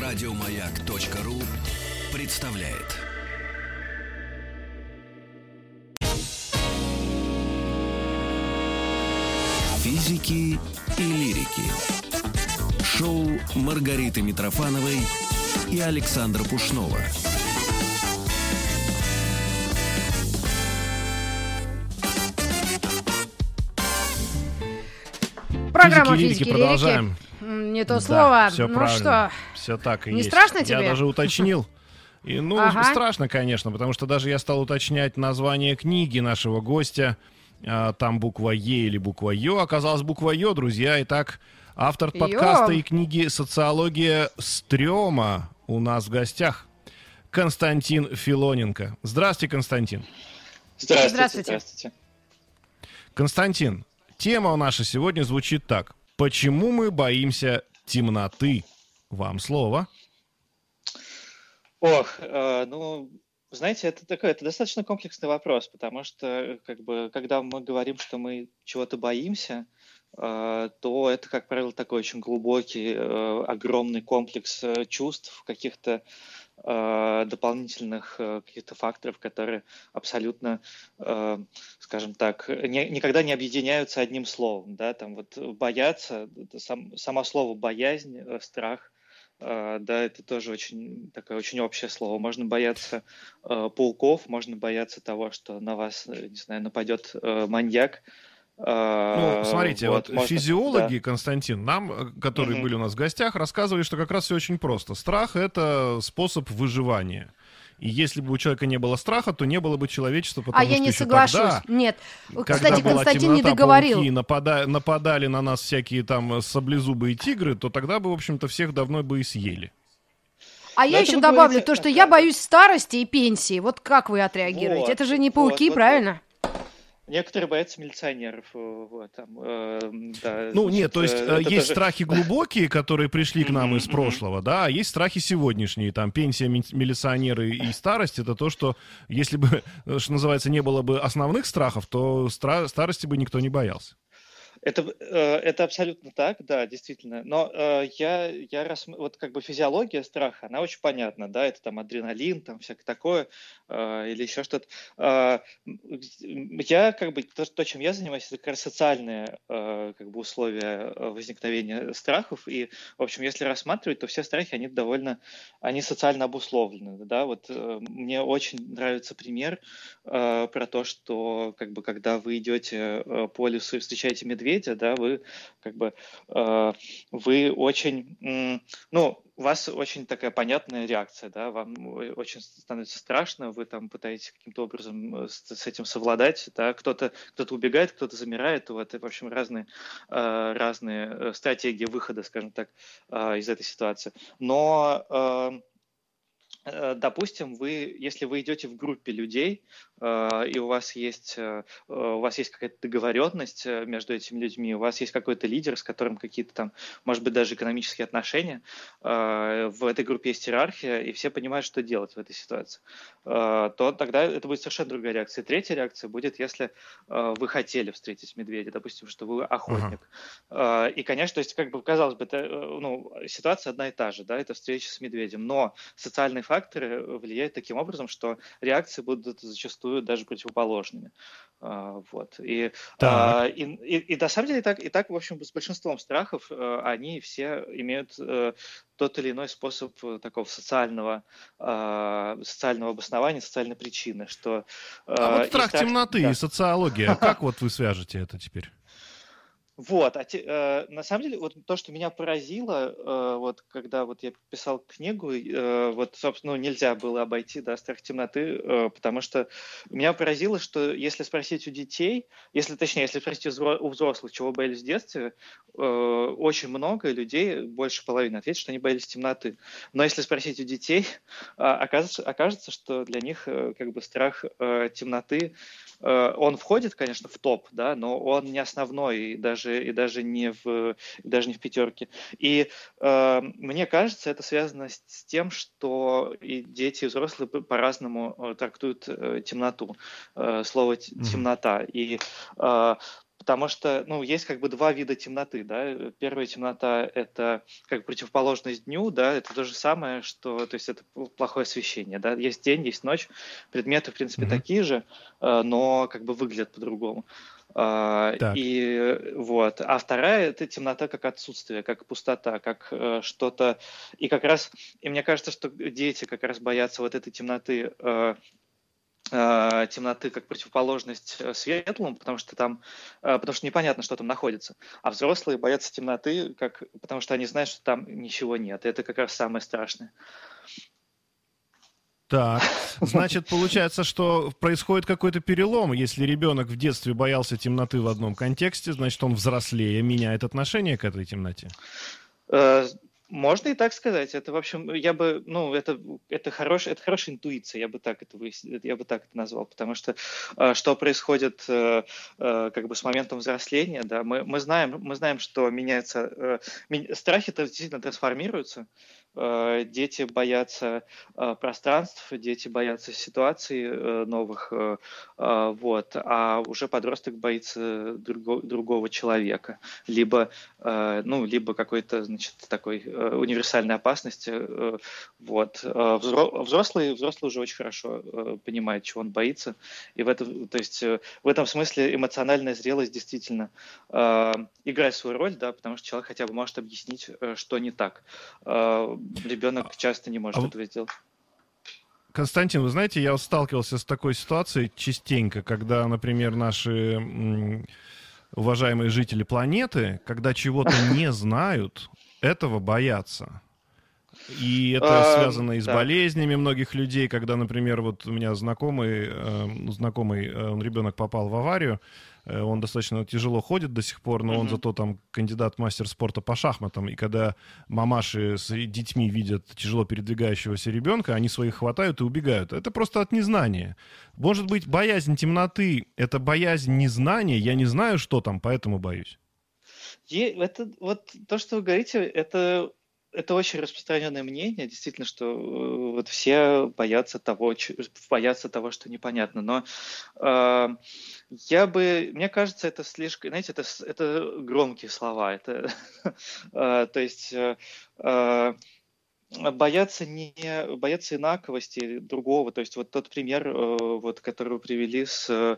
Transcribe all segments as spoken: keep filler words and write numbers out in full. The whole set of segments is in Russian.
Радиомаяк.ру представляет. Физики и лирики. Шоу Маргариты Митрофановой и Александра Пушнова. Программа «Физики и лирики». Продолжаем. Не то Да, слово. все Ну правильно. что, Все так и не есть. страшно тебе? Я даже уточнил. И, ну, Ага. страшно, конечно, потому что даже я стал уточнять название книги нашего гостя. А, там буква Е или буква Ё. Оказалось, буква Ё, друзья. Итак, автор подкаста Ё. и книги «Социология стрёма» у нас в гостях. Константин Филоненко. Здравствуйте, Константин. Здравствуйте, Здравствуйте. здравствуйте. Константин, тема наша сегодня звучит так. Почему мы боимся темноты? Вам слово. Ох, э, ну, знаете, это такой, это достаточно комплексный вопрос, потому что, как бы, когда мы говорим, что мы чего-то боимся, э, то это, как правило, такой очень глубокий, э, огромный комплекс э, чувств, каких-то э, дополнительных э, каких-то факторов, которые абсолютно, э, скажем так, не- никогда не объединяются одним словом, да, там вот бояться, это сам- само слово боязнь, э, страх. Uh, да, это тоже очень такое очень общее слово. Можно бояться uh, пауков, можно бояться того, что на вас, не знаю, нападет uh, маньяк. Uh, Ну, смотрите, вот, можно- физиологи, да. Константин, нам, э, которые Мгм. были у нас в гостях, рассказывали, что как раз все очень просто. Страх — это способ выживания. И если бы у человека не было страха, то не было бы человечества, потому а что я не еще соглашусь. тогда, Нет. когда Кстати, была Константин не темнота, договорил. пауки напада- нападали на нас всякие там саблезубые тигры, то тогда бы, в общем-то, всех давно бы и съели. А Но я это еще вы добавлю говорите, то, что ага. я боюсь старости и пенсии. Вот как вы отреагируете? Вот, Это же не вот, пауки, вот, правильно? Некоторые боятся милиционеров. э, Вот, там, э, да, Ну, значит, нет, то есть э, э, это есть тоже- страхи глубокие, которые пришли к нам Мгм, из мгм. прошлого, да, а есть страхи сегодняшние, там, пенсия, ми- милиционеры и старость, это то, что, если бы, э, что называется, не было бы основных страхов, то стра- старости бы никто не боялся. Это, э, это абсолютно так, да, действительно. Но э, я, я рас... вот как бы физиология страха, она очень понятна, да, это там адреналин, там всякое такое, э, или еще что-то. Э, м, я как бы, то, то, чем я занимаюсь, это как раз социальные э, как бы условия э, возникновения страхов, и, в общем, если рассматривать, то все страхи, они довольно, они социально обусловлены, да, вот э, мне очень нравится пример э, про то, что как бы когда вы идете э, по лесу и встречаете медведя, да, вы как бы э, вы очень, м, ну, у вас очень такая понятная реакция, да, вам о- очень становится страшно, вы там пытаетесь каким-то образом э, с, с этим совладать, да, кто-то кто-то убегает, кто-то замирает, вот, и, в общем, разные э, разные э, стратегии выхода, скажем так, э, из этой ситуации. Но э, Э, Допустим, вы, если вы идете в группе людей, э, и у вас есть, э, э, у вас есть какая-то договоренность э, между этими людьми, у вас есть какой-то лидер, с которым какие-то там, может быть, даже экономические отношения, э, в этой группе есть иерархия, и все понимают, что делать в этой ситуации, э, то тогда это будет совершенно другая реакция. Третья реакция будет, если э, вы хотели встретить медведя, допустим, что вы охотник. Э, И, конечно, то есть, как бы, казалось бы, это, э, ну, ситуация одна и та же, да, это встреча с медведем, но социальные факторы влияют таким образом, что реакции будут зачастую даже противоположными. А, Вот. И, Так. а, и, и, и на самом деле так, и так, в общем, с большинством страхов э, они все имеют э, тот или иной способ э, такого социального, а, социального обоснования, социальной причины, что А вот э, и страх темноты да. и социология, как вот вы свяжете это теперь? Вот, а те- э, на самом деле, вот то, что меня поразило, э, вот когда вот я писал книгу, э, вот, собственно, ну, нельзя было обойти, да, страх темноты, э, потому что меня поразило, что если спросить у детей, если, точнее, если спросить у взро- у взрослых, чего боялись в детстве, э, очень много людей, больше половины ответят, что они боялись темноты. Но если спросить у детей, а, окажется, окажется, что для них э, как бы страх э, темноты, э, он входит, конечно, в топ, да, но он не основной и даже и даже не в и даже не в пятерке. И э, мне кажется, это связано с, с тем, что и дети, и взрослые по- по-разному э, трактуют э, темноту, э, слово т- Мгм. темнота. И э, Потому что, ну, есть как бы два вида темноты, да. Первая темнота — это как противоположность дню, да, это то же самое, что, то есть это плохое освещение, да. Есть день, есть ночь, предметы, в принципе, Мгм. такие же, э, но как бы выглядят по-другому. А, Так. И вот. А вторая — это темнота как отсутствие, как пустота, как э, что-то. И как раз, и мне кажется, что дети как раз боятся вот этой темноты, э, э, темноты как противоположность э, светлому, потому что там, э, потому что непонятно, что там находится. А взрослые боятся темноты, как, потому что они знают, что там ничего нет. И это как раз самое страшное. Так, значит, получается, что происходит какой-то перелом. Если ребенок в детстве боялся темноты в одном контексте, значит, он взрослее меняет отношение к этой темноте. Э, Можно и так сказать. Это, в общем, я бы, ну, это, это, хорош, это хорошая интуиция, я бы так это выяс- я бы так это назвал, потому что э, что происходит э, э, как бы с моментом взросления, да, мы, мы знаем, мы знаем, что меняется, э, ми- страхи-то действительно трансформируются. Э, Дети боятся э, пространств, дети боятся ситуаций э, новых, э, э, вот, а уже подросток боится друго- другого человека, либо, э, ну, либо какой-то, значит, такой э, универсальной опасности, э, вот. Э, взро- Взрослый, взрослый уже очень хорошо э, понимает, чего он боится, и в этом, то есть э, в этом смысле эмоциональная зрелость действительно э, играет свою роль, да, потому что человек хотя бы может объяснить, э, что не так. Э, Ребенок часто не А может в- этого сделать. Константин, вы знаете, я вот сталкивался с такой ситуацией частенько, когда, например, наши м, уважаемые жители планеты, когда чего-то не знают, этого боятся. И это Эм, связано и с Так. болезнями многих людей, когда, например, вот у меня знакомый, э, ну, знакомый э, он, ребенок попал в аварию, э, он достаточно тяжело ходит до сих пор, но он Мгм. зато там кандидат в мастер спорта по шахматам, и когда мамаши с детьми видят тяжело передвигающегося ребенка, они своих хватают и убегают. Это просто от незнания. Может быть, боязнь темноты — это боязнь незнания, я не знаю, что там, поэтому боюсь. Е- Это вот то, что вы говорите, это это очень распространенное мнение, действительно, что э, вот все боятся того, ч- боятся того, что непонятно. Но э, я бы, мне кажется, это слишком, знаете, это, с- это громкие слова. Это, э, то есть э, э, боятся не боятся инаковости другого. То есть вот тот пример, э, вот, который вы привели с, э,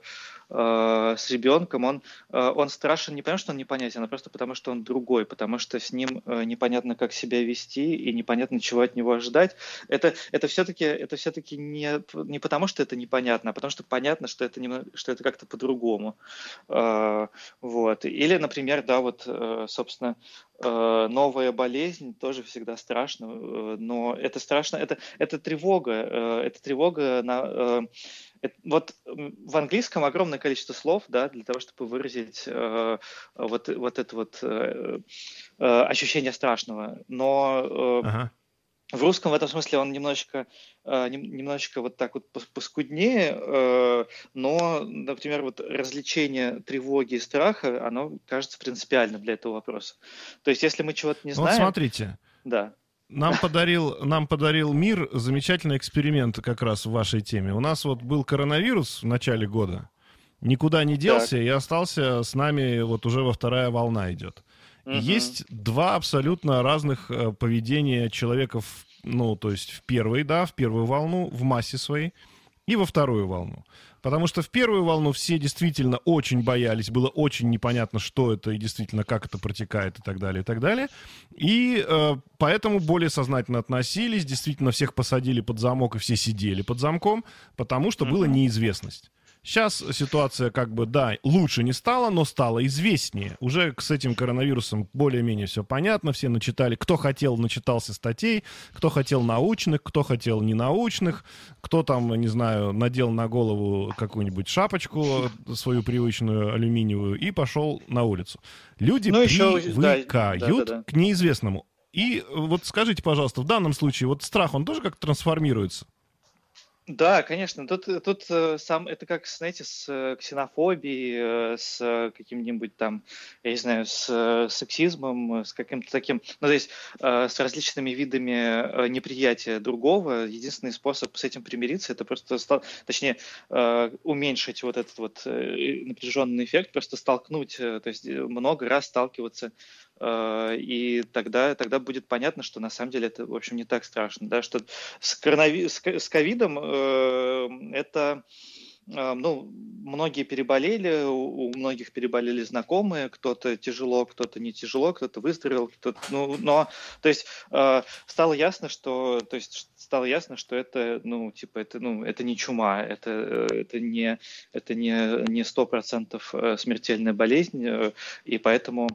с ребенком, он, э, он страшен не потому, что он непонятен, а просто потому, что он другой, потому что с ним э, непонятно, как себя вести, и непонятно, чего от него ожидать. Это, это все-таки, это все-таки не, не потому, что это непонятно, а потому что понятно, что это, немного- что это как-то по-другому. Э, Вот. Или, например, да, вот, э, собственно, э, новая болезнь тоже всегда страшно, э, но это страшно, это, это тревога, э, это тревога на... э, эт- вот м, в английском огромное количество слов, да, для того, чтобы выразить э, вот, вот это вот э, э, ощущение страшного, но э, Ага. в русском в этом смысле он немножечко, э, нем- немножечко вот так вот пос- поскуднее, э, но, например, вот развлечение тревоги и страха, оно кажется принципиальным для этого вопроса. То есть, если мы чего-то не Ну вот знаем, смотрите, да. Нам подарил, нам подарил мир замечательный эксперимент как раз в вашей теме. У нас вот был коронавирус в начале года, никуда не делся Так. и остался с нами, вот уже во вторая волна идет. И Мгм. есть два абсолютно разных э, поведения человека, в, ну, то есть в первой, да, в первую волну, в массе своей, и во вторую волну. Потому что в первую волну все действительно очень боялись, было очень непонятно, что это и действительно как это протекает и так далее, и так далее. И э, поэтому более сознательно относились, действительно всех посадили под замок и все сидели под замком, потому что была Мгм. неизвестность. Сейчас ситуация как бы, да, лучше не стала, но стала известнее. Уже с этим коронавирусом более-менее все понятно, все начитали. Кто хотел, начитался статей, кто хотел научных, кто хотел ненаучных, кто там, не знаю, надел на голову какую-нибудь шапочку свою привычную алюминиевую и пошел на улицу. Люди Ну, еще, да, привыкают да-да-да. к неизвестному. И вот скажите, пожалуйста, в данном случае вот страх, он тоже как-то трансформируется? Да, конечно. Тут, тут э, сам это как, знаете, с э, ксенофобией, э, с э, каким-нибудь там, я не знаю, с э, сексизмом, э, с каким-то таким, ну, то есть э, с различными видами э, неприятия другого. Единственный способ с этим примириться — это просто, стал, точнее, э, уменьшить вот этот вот э, напряженный эффект, просто столкнуть, э, то есть э, много раз сталкиваться, э, и тогда, тогда будет понятно, что на самом деле это, в общем, не так страшно, да, что с коронави- с ко- с ковидом э, это, э, ну, многие переболели, у, у многих переболели знакомые, кто-то тяжело, кто-то не тяжело, кто-то выздоровел, кто-то, ну, но, то есть э, стало ясно, что, то есть стало ясно, что это, ну, типа, это, ну, это не чума, это, э, это не, это не не сто процентов смертельная болезнь, э, и поэтому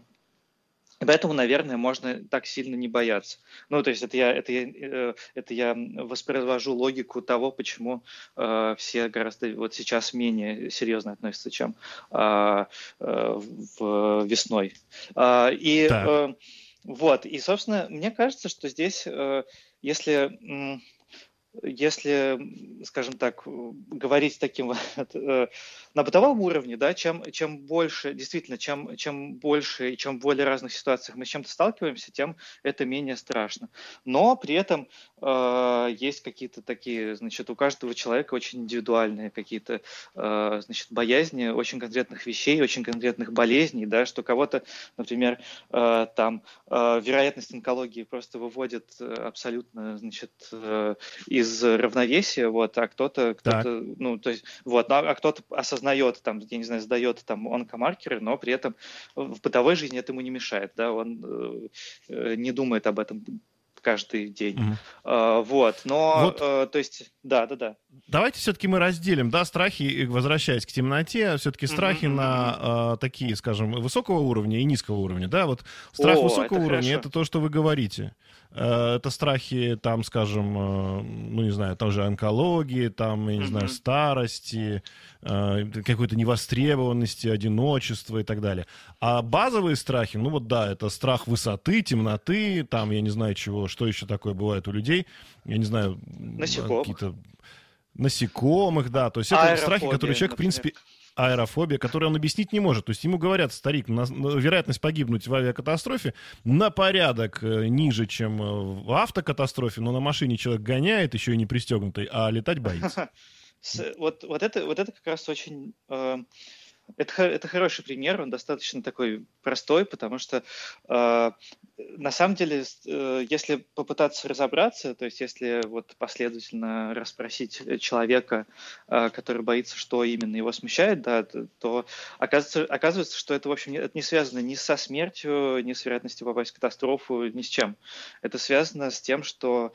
и поэтому, наверное, можно так сильно не бояться. Ну, то есть это я, это я, э, это я воспроизвожу логику того, почему э, все гораздо вот сейчас менее серьезно относятся, чем э, э, в, весной. А, и Так. э, вот, и, собственно, мне кажется, что здесь, э, если... м, если, скажем так, говорить таким вот, э, на бытовом уровне, да, чем, чем больше, действительно, чем, чем больше и чем в более разных ситуациях мы с чем-то сталкиваемся, тем это менее страшно. Но при этом э, есть какие-то такие, значит, у каждого человека очень индивидуальные какие-то, э, значит, боязни очень конкретных вещей, очень конкретных болезней, да, что кого-то, например, э, там э, вероятность онкологии просто выводит э, абсолютно, значит, э, из равновесия, вот, а кто-то, Так. кто-то, ну, то есть, вот, ну, а кто-то осознает, там, я не знаю, сдает там онкомаркеры, но при этом в бытовой жизни это ему не мешает, да, он э, не думает об этом каждый день, Мгм. А, вот, но, Вот э, то есть, да, да, да. давайте все-таки мы разделим, да, страхи, и возвращаясь к темноте, все-таки страхи Мгм, мгм, на мгм. э, такие, скажем, высокого уровня и низкого уровня, да, вот страх О, высокого это уровня — хорошо. это то, что вы говорите. Э, это страхи, там, скажем, э, ну, не знаю, тоже онкологии, там, я не знаю, Мгм. старости, э, какой-то невостребованности, одиночества и так далее. А базовые страхи, ну вот да, это страх высоты, темноты, там, я не знаю чего, что еще такое бывает у людей, я не знаю, м, Насекомых. какие-то насекомых, да, то есть это страхи, которые Аэрофобия, человек, в например. принципе, аэрофобия, которую он объяснить не может. То есть ему говорят: старик, на- на- вероятность погибнуть в авиакатастрофе на порядок э, ниже, чем э, в автокатастрофе, но на машине человек гоняет, еще и не пристегнутый, а летать боится. С- Вот, вот это, вот это как раз очень, э, это, хо- это хороший пример, он достаточно такой простой, потому что э, на самом деле, с- э, если попытаться разобраться, то есть если вот последовательно расспросить э, человека, э, который боится, что именно его смущает, да, т- то оказывается, оказывается, что это, в общем, не- это не связано ни со смертью, ни с вероятностью попасть в катастрофу, ни с чем. Это связано с тем, что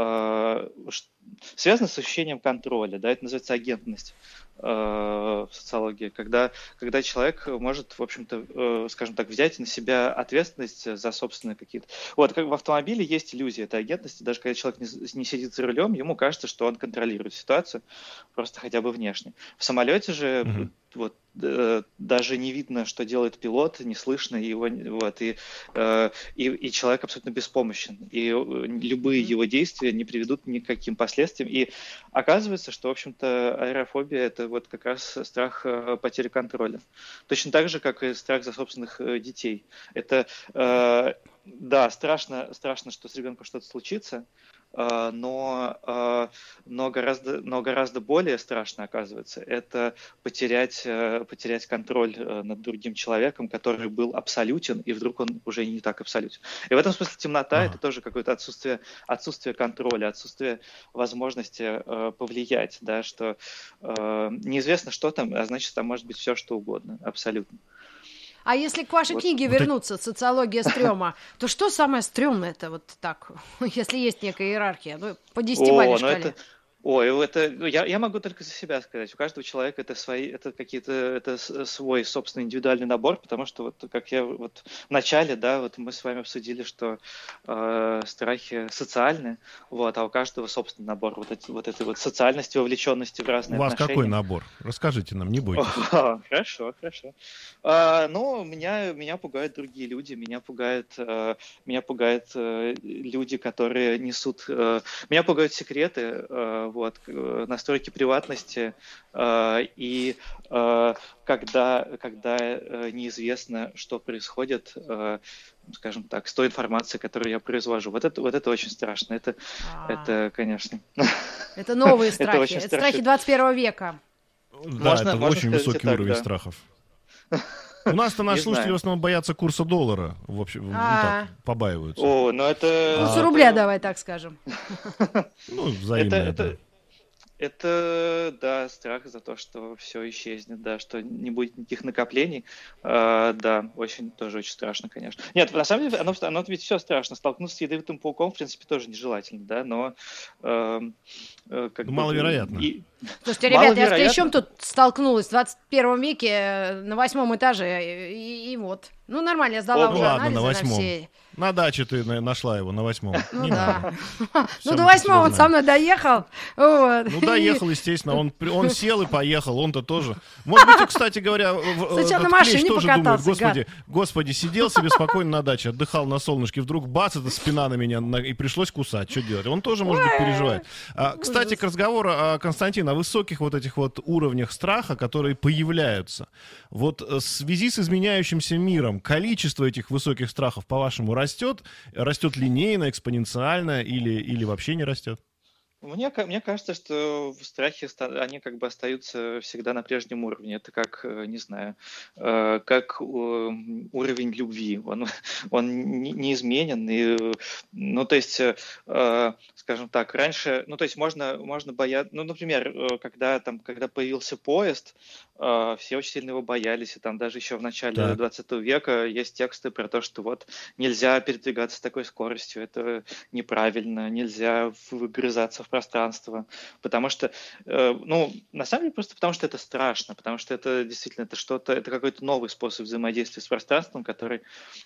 э, ш- связано с ощущением контроля, да, это называется агентность э, в социологии, когда, когда человек может, в общем-то, э, скажем так, взять на себя ответственность за собственные какие-то... Вот, как в автомобиле есть иллюзия этой агентности, даже когда человек не, не сидит за рулем, ему кажется, что он контролирует ситуацию, просто хотя бы внешне. В самолете же Мгм. вот э, даже не видно, что делает пилот, не слышно его, вот, и, э, и, и человек абсолютно беспомощен, и э, любые его действия не приведут ни к каким последствиям, и оказывается, что, в общем-то, аэрофобия — это вот как раз страх э, потери контроля. Точно так же, как и страх за собственных э, детей. Это, э, да, страшно, страшно, что с ребенком что-то случится, э, но, э, но, гораздо, но гораздо более страшно, оказывается, это потерять, э, потерять контроль э, над другим человеком, который был абсолютен, и вдруг он уже не так абсолютен. И в этом смысле темнота — это Ага. тоже какое-то отсутствие, отсутствие контроля, отсутствие возможности э, повлиять, да, что э, неизвестно, что там, а значит, там может быть все, что угодно, абсолютно. А если к вашей Вот. книге Вот эти- вернуться, «Социология стрёма», то что самое стрёмное-то вот так, если есть некая иерархия, ну, по десятибалльной О, ну шкале? это, ой, это, ну, я, я могу только за себя сказать. У каждого человека это свои, это какие-то, это с- свой собственный индивидуальный набор, потому что вот как я вот в начале, да, вот мы с вами обсудили, что э, страхи социальны, вот, а у каждого собственный набор вот эти, вот этой вот социальности, вовлеченности в У разные вас какой отношения. набор? Расскажите нам, не бойтесь. О, хорошо, хорошо. А, ну, меня, меня пугают другие люди, меня пугают, э, меня пугают э, люди, которые несут... э, меня пугают секреты, э, вот, настройки приватности, и когда, когда неизвестно, что происходит, скажем так, с той информацией, которую я произвожу. Вот это, вот это очень страшно. Это, это конечно... Это новые страхи. Это страхи двадцать первого века. Да, это очень высокий уровень страхов. У нас-то наши слушатели в основном боятся курса доллара, в общем, ну, так, побаиваются. О, ну это... Курс рубля, давай так скажем. Ну, взаимно это. Это, да, страх за то, что все исчезнет, да, что не будет никаких накоплений. А, да, очень, тоже очень страшно, конечно. Нет, на самом деле, оно, оно ведь все страшно. Столкнуться с ядовитым пауком, в принципе, тоже нежелательно, да, но... Э, э, как ну, маловероятно. И... Слушайте, ребят, я с клещом тут столкнулась в двадцать первом веке на восьмом этаже, и, и вот. Ну, нормально, я сдала О, уже ну, ладно, анализы на восьмом. на все. На даче ты нашла его, на восьмом. Ну не да. Все ну до восьмого он со мной доехал. Вот. Ну доехал, естественно, он, он сел и поехал, он-то тоже. Может быть, кстати говоря, сначала на машине тоже покатался, думает, господи, господи, сидел себе спокойно на даче, отдыхал на солнышке, вдруг бац, эта спина на меня, на, и пришлось кусать. Что делать? Он тоже, может быть, переживает. А, кстати, к разговору, Константин, о высоких вот этих вот уровнях страха, которые появляются. Вот в связи с изменяющимся миром, количество этих высоких страхов, по-вашему, растет? Растет линейно, экспоненциально или, или вообще не растет? Мне, мне кажется, что страхи, они как бы остаются всегда на прежнем уровне. Это как, не знаю, как уровень любви. Он, он неизменен. И, ну, то есть, скажем так, раньше, ну, то есть можно, можно бояться, ну, например, когда, там, когда появился поезд, все очень сильно его боялись, и там даже еще в начале так. двадцатого века есть тексты про то, что вот нельзя передвигаться с такой скоростью, это неправильно, нельзя выгрызаться в пространство, потому что, ну, на самом деле просто потому, что это страшно, потому что это действительно это что-то, это какой-то новый способ взаимодействия с пространством, который,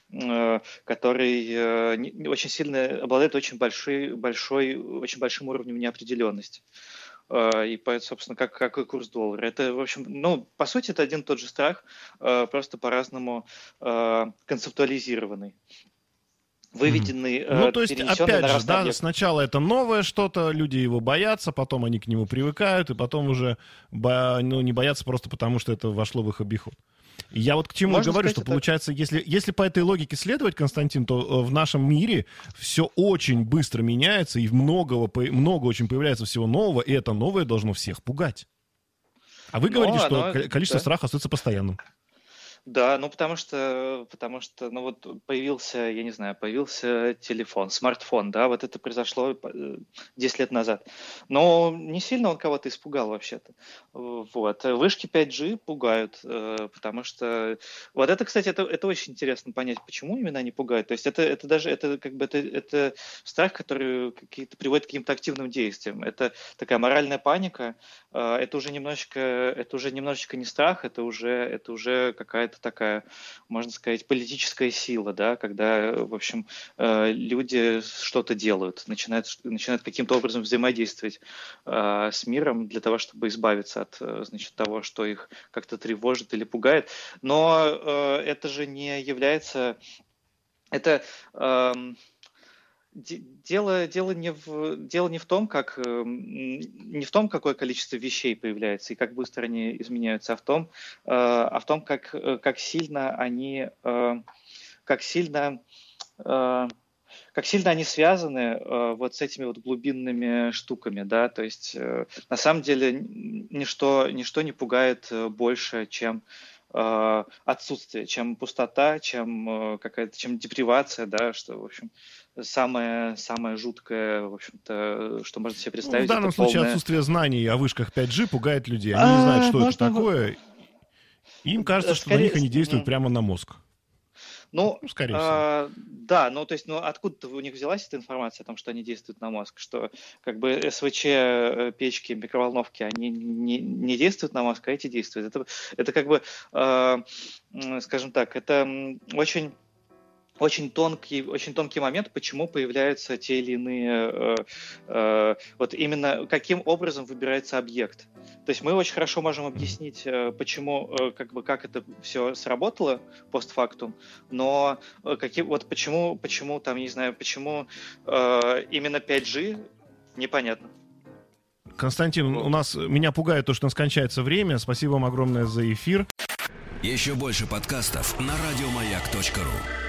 который очень сильно обладает очень большой, большой, очень большим уровнем неопределенности. И, собственно, как, как и курс доллара. Это, в общем, ну, по сути, это один и тот же страх, просто по-разному концептуализированный. Выведенный, mm-hmm. Ну, то есть, опять же, да, сначала это новое что-то, люди его боятся, потом они к нему привыкают, и потом уже бо... ну, не боятся просто потому, что это вошло в их обиход. Я вот к чему Можно говорю, сказать, что получается, если, если по этой логике следовать, Константин, то в нашем мире все очень быстро меняется, и много, много очень появляется всего нового, и это новое должно всех пугать. А вы говорите, но, что но, количество да. страха остается постоянным. Да, ну потому что, потому что, ну вот появился, я не знаю, появился телефон, смартфон, да, вот это произошло десять лет назад. Но не сильно он кого-то испугал вообще-то. Вот. Вышки пять джи пугают, потому что... Вот это, кстати, это, это очень интересно понять, почему именно они пугают. То есть это, это даже, это как бы, это, это страх, который какие-то, приводит к каким-то активным действиям. Это такая моральная паника, это уже немножечко, это уже немножечко не страх, это уже, это уже какая-то такая, можно сказать, политическая сила, да, когда, в общем, люди что-то делают, начинают, начинают каким-то образом взаимодействовать с миром для того, чтобы избавиться от, значит, того, что их как-то тревожит или пугает. Но это же не является... Это... Дело, дело, не в, дело не в том, как, не в том, какое количество вещей появляется и как быстро они изменяются, а в том, а в том как, как сильно они, как сильно, как сильно они связаны вот с этими вот глубинными штуками, да, то есть на самом деле ничто, ничто не пугает больше, чем отсутствие, чем пустота, чем какая-то, чем депривация, да, что, в общем, самое, самое жуткое, в общем-то, что можно себе представить. Ну, в данном это случае полное... отсутствие знаний о вышках пять джи пугает людей. Они а, не знают, что это такое. Им кажется, что на них они действуют прямо на мозг. Ну, ну скорее а, всего. Да, ну, то есть, ну, откуда у них взялась эта информация о том, что они действуют на мозг, что, как бы, СВЧ, печки, микроволновки, они не, не действуют на мозг, а эти действуют. Это, это как бы, э, скажем так, это очень... Очень тонкий, очень тонкий момент, почему появляются те или иные, э, э, вот именно каким образом выбирается объект. То есть мы очень хорошо можем объяснить, э, почему, э, как бы, как это все сработало постфактум, но э, каким, вот почему, почему там, не знаю, почему э, именно пять джи, непонятно. Константин, у нас, меня пугает то, что у нас кончается время. Спасибо вам огромное за эфир. Еще больше подкастов на радиомаяк точка ру.